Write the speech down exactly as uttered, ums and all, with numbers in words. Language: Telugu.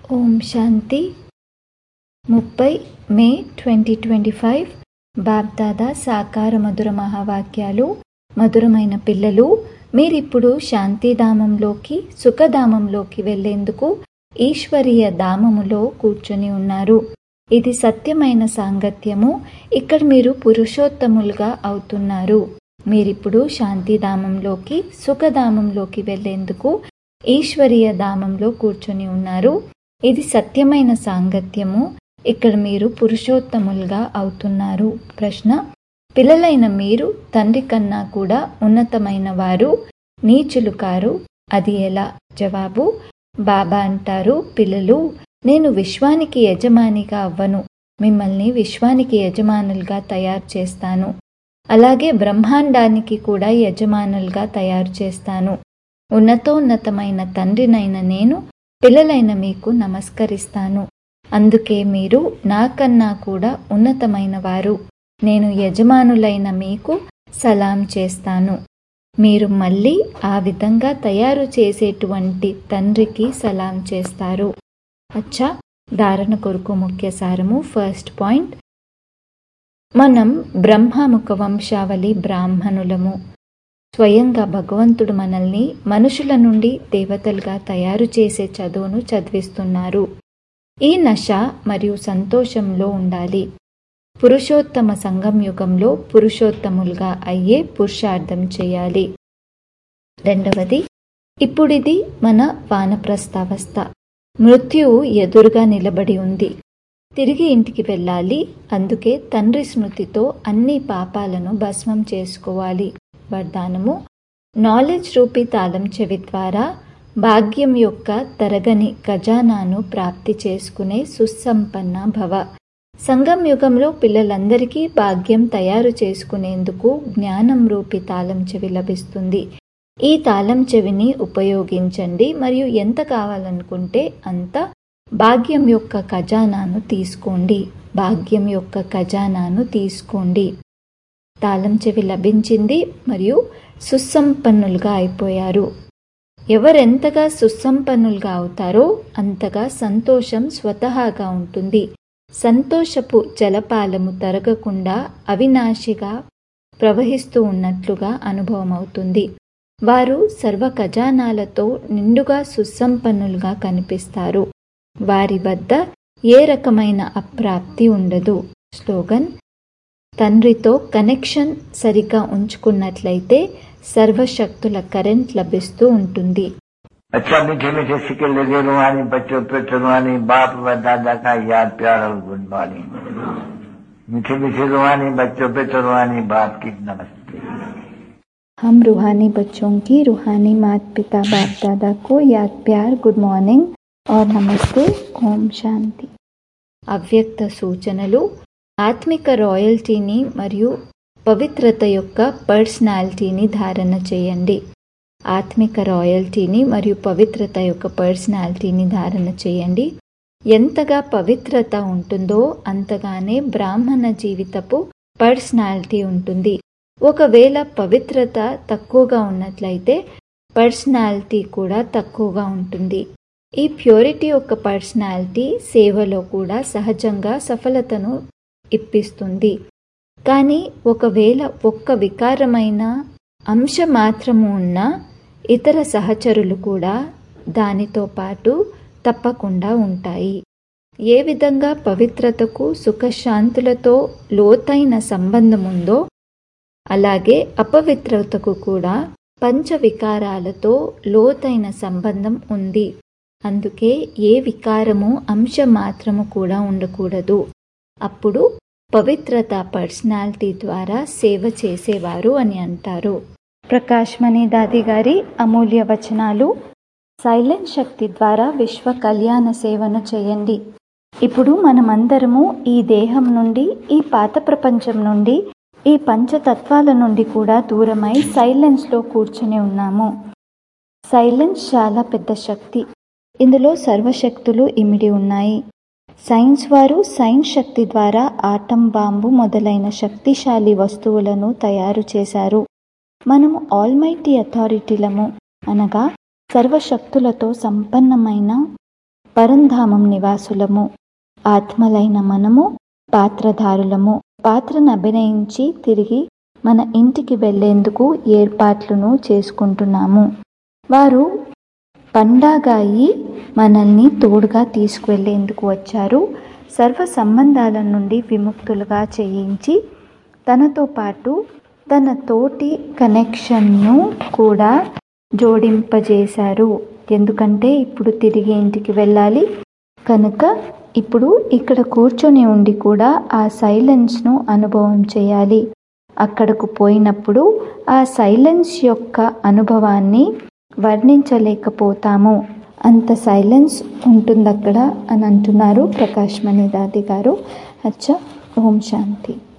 ఓం శాంతి. ముప్పై May twenty twenty five Bapdada సాకార మధుర మహావాక్యాలు. మధురమైన పిల్లలు, మీరిప్పుడు శాంతిధామంలోకి, సుఖధామంలోకి వెళ్లేందుకు ఈశ్వరీయ ధామములో కూర్చొని ఉన్నారు. ఇది సత్యమైన సాంగత్యము. ఇక్కడ మీరు పురుషోత్తములుగా అవుతున్నారు. మీరిప్పుడు శాంతిధామంలోకి, సుఖధామంలోకి వెళ్లేందుకు ఈశ్వరీయ ధామంలో కూర్చొని ఉన్నారు. ఇది సత్యమైన సాంగత్యము. ఇక్కడ మీరు పురుషోత్తములుగా అవుతున్నారు. ప్రశ్న: పిల్లలైన మీరు తండ్రి కన్నా కూడా ఉన్నతమైన వారు, నీచులు కారు. అది ఎలా? జవాబు: బాబా అంటారు, పిల్లలు, నేను విశ్వానికి యజమానిగా అవ్వను, మిమ్మల్ని విశ్వానికి యజమానులుగా తయారు చేస్తాను. అలాగే బ్రహ్మాండానికి కూడా యజమానులుగా తయారు చేస్తాను. ఉన్నతోన్నతమైన తండ్రినైన నేను పిల్లలైన మీకు నమస్కరిస్తాను. అందుకే మీరు నాకన్నా కూడా ఉన్నతమైన వారు. నేను యజమానులైన మీకు సలాం చేస్తాను. మీరు మళ్ళీ ఆ విధంగా తయారు చేసేటువంటి తండ్రికి సలాం చేస్తారు. అచ్చా, ధారణ కొరకు ముఖ్య సారము. ఫస్ట్ పాయింట్, మనం బ్రహ్మముఖ వంశావళి బ్రాహ్మణులము. స్వయంగా భగవంతుడు మనల్ని మనుషుల నుండి దేవతలుగా తయారు చేసే చదువును చదివిస్తున్నారు. ఈ నశ మరియు సంతోషంలో ఉండాలి. పురుషోత్తమ సంగం యుగంలో పురుషోత్తములుగా అయ్యే పురుషార్థం చేయాలి. రెండవది, ఇప్పుడిది మన వానప్రస్థావస్థ. మృత్యువు ఎదురుగా నిలబడి ఉంది. తిరిగి ఇంటికి వెళ్ళాలి. అందుకే తండ్రి స్మృతితో అన్ని పాపాలను భస్మం చేసుకోవాలి. వరదానము: నాలెడ్జ్ రూపీ తాళం చెవి ద్వారా భాగ్యం యొక్క తరగని ఖజానాను ప్రాప్తి చేసుకునే సుసంపన్న భవ. సంగం యుగంలో పిల్లలందరికీ భాగ్యం తయారు చేసుకునేందుకు జ్ఞానం రూపీ తాళం చెవి లభిస్తుంది. ఈ తాళం చెవిని ఉపయోగించండి మరియు ఎంత కావాలనుకుంటే అంత భాగ్యం యొక్క ఖజానాను తీసుకోండి. భాగ్యం యొక్క ఖజానాను తీసుకోండి. తాళం చెవి లభించింది మరియు సుసంపన్నులుగా అయిపోయారు. ఎవరెంతగా సుసంపన్నులుగా అవుతారో అంతగా సంతోషం స్వతహాగా ఉంటుంది. సంతోషపు జలపాలము తరగకుండా అవినాశిగా ప్రవహిస్తూ ఉన్నట్లుగా అనుభవం అవుతుంది. వారు సర్వ ఖజానాలతో నిండుగా సుసంపన్నులుగా కనిపిస్తారు. వారి వద్ద ఏ రకమైన అప్రాప్తి ఉండదు. స్లోగన్: తండ్రితో కనెక్షన్ సరిగ్గా ఉంచుకున్నట్లయితే సర్వశక్తుల కరెంట్ లభిస్తూ ఉంటుంది. अच्छा, मीठे मीठे सिक्के लगे रूहानी बच्चों पे रूहानी बाप व दादा का याद प्यार और गुड मॉर्निंग. मीठे मीठे रूहानी बच्चों पे रूहानी बाप की नमस्ते. हम रूहानी बच्चों की रूहानी माता पिता बाप दादा को याद प्यार, गुड మార్నింగ్ और नमस्ते. ఓం శాంతి. అవ్యక్త సూచనలు: ఆత్మిక రాయల్టీని మరియు పవిత్రత యొక్క పర్సనాలిటీని ధారణ చేయండి. ఆత్మిక రాయల్టీని మరియు పవిత్రత యొక్క పర్సనాలిటీని ధారణ చేయండి. ఎంతగా పవిత్రత ఉంటుందో అంతగానే బ్రాహ్మణ జీవితపు పర్సనాలిటీ ఉంటుంది. ఒకవేళ పవిత్రత తక్కువగా ఉన్నట్లయితే పర్సనాలిటీ కూడా తక్కువగా ఉంటుంది. ఈ ప్యూరిటీ యొక్క పర్సనాలిటీ సేవలో కూడా సహజంగా సఫలతను ఇప్పిస్తుంది. కానీ ఒకవేళ ఒక్క వికారమైన అంశ మాత్రము ఉన్న ఇతర సహచరులు కూడా దానితో పాటు తప్పకుండా ఉంటాయి. ఏ విధంగా పవిత్రతకు సుఖశాంతులతో లోతైన సంబంధం ఉందో అలాగే అపవిత్రతకు కూడా పంచ వికారాలతో లోతైన సంబంధం ఉంది. అందుకే ఏ వికారము అంశ మాత్రము కూడా ఉండకూడదు. అప్పుడు పవిత్రత పర్సనాలిటీ ద్వారా సేవ చేసేవారు అని అంటారు. ప్రకాష్ మణి దాది గారి అమూల్య వచనాలు. సైలెంట్ శక్తి ద్వారా విశ్వ కళ్యాణ సేవను చేయండి. ఇప్పుడు మనమందరము ఈ దేహం నుండి, ఈ పాత ప్రపంచం నుండి, ఈ పంచతత్వాల నుండి కూడా దూరమై సైలెన్స్లో కూర్చుని ఉన్నాము. సైలెన్స్ చాలా పెద్ద శక్తి. ఇందులో సర్వశక్తులు ఇమిడి ఉన్నాయి. సైన్స్ వారు సైన్స్ శక్తి ద్వారా ఆటం బాంబు మొదలైన శక్తిశాలి వస్తువులను తయారు చేశారు. మనము ఆల్మైటీ అథారిటీలము, అనగా సర్వశక్తులతో సంపన్నమైన పరంధామం నివాసులము. ఆత్మలైన మనము పాత్రధారులము. పాత్రను అభినయించి తిరిగి మన ఇంటికి వెళ్లేందుకు ఏర్పాట్లను చేసుకుంటున్నాము. వారు పండాగాయి మనల్ని తోడుగా తీసుకువెళ్లేందుకు వచ్చారు. సర్వ సంబంధాల నుండి విముక్తులుగా చేయించి తనతో పాటు తన తోటి కనెక్షన్ను కూడా జోడింపజేశారు. ఎందుకంటే ఇప్పుడు తిరిగి ఇంటికి వెళ్ళాలి కనుక ఇప్పుడు ఇక్కడ కూర్చొని ఉండి కూడా ఆ సైలెన్స్ను అనుభవం చేయాలి. అక్కడకు పోయినప్పుడు ఆ సైలెన్స్ యొక్క అనుభవాన్ని వర్ణించలేకపోతాము. అంత సైలెన్స్ ఉంటుంది అక్కడ అని అంటున్నారు ప్రకాష్ మణి దాది గారు. అచ్చా, ఓం శాంతి.